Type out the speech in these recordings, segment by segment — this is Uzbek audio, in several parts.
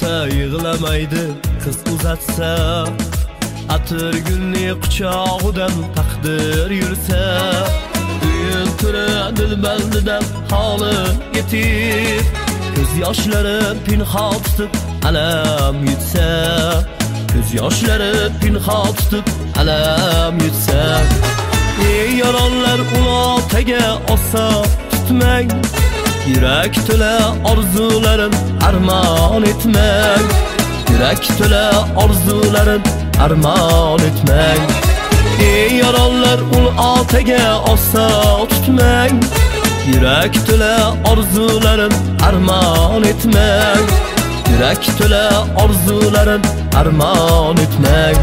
ota yig'lamaydi qiz uzatsa, atir gulni quchog'idan taqdir yursa, uyin turi dilbandidan holi yetib, ko'z yoshlari pinhon tutib alam yutsa, ko'z yoshlari pinhon tutib alam yutsa. Ey yaronlar ulotaga osa tutmang, yurak to'la orzularin armon etmang, yurak to'la orzularin armon etmang. Ey yaronlar ulotaga osa tutmang, yurak to'la orzularin armon etmang, yurak to'la orzularin armon etmang.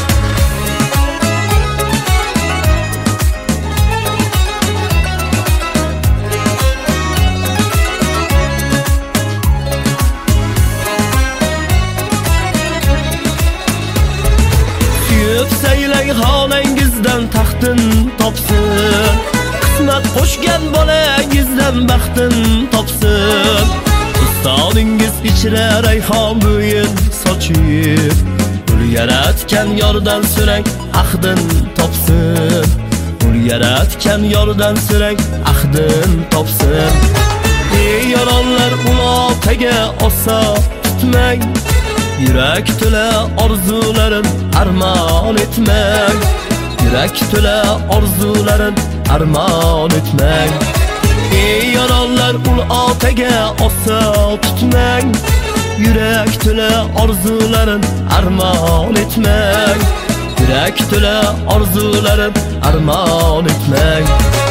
Saylang xonangizdan taxtin topsin, qismat qo'shgan bolangizdan baxtin topsin. Ustoningiz ichra rayhon bo'yin sochib, ul yaratgan yordan so'rang ahdin topsin, ul yaratgan yordan so'rang ahdin topsin. Ey yaronlar ulotaga osa tutmang, yurak to'la orzularin armon etmang, yurak to'la orzularin armon etmang. Ey yaronlar ulotaga osa tutmang, yurak to'la orzularin armon etmang, yurak to'la orzularin armon etmang.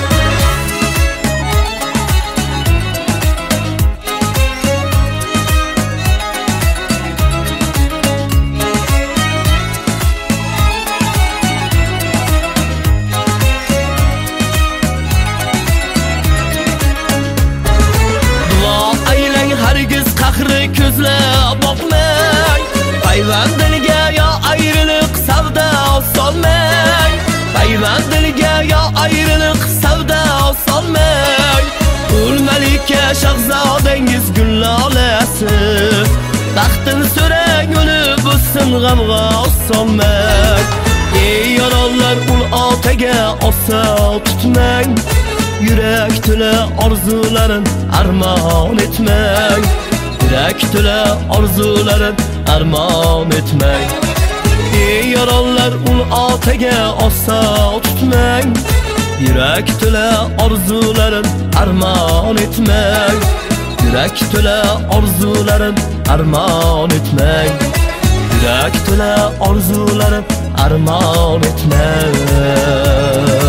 Qahri ko'zlab boqmang, payvandilga yo ayriliq savdo solmang, payvandilga yo ayriliq savdo solmang. Ul malika shahzodangiz gullolasi, taxtin so'rang o'lib o'ssin g'amg'a solmang. Ey yaronlar ulotaga osa tutmang, yurak to'la orzularin armon etmang, yurak to'la orzularin armon etmang. Ey yaronlar ulotaga osa tutmang, yurak to'la orzularin armon etmang, yurak to'la orzularin armon etmang, yurak to'la orzularin armon etmang.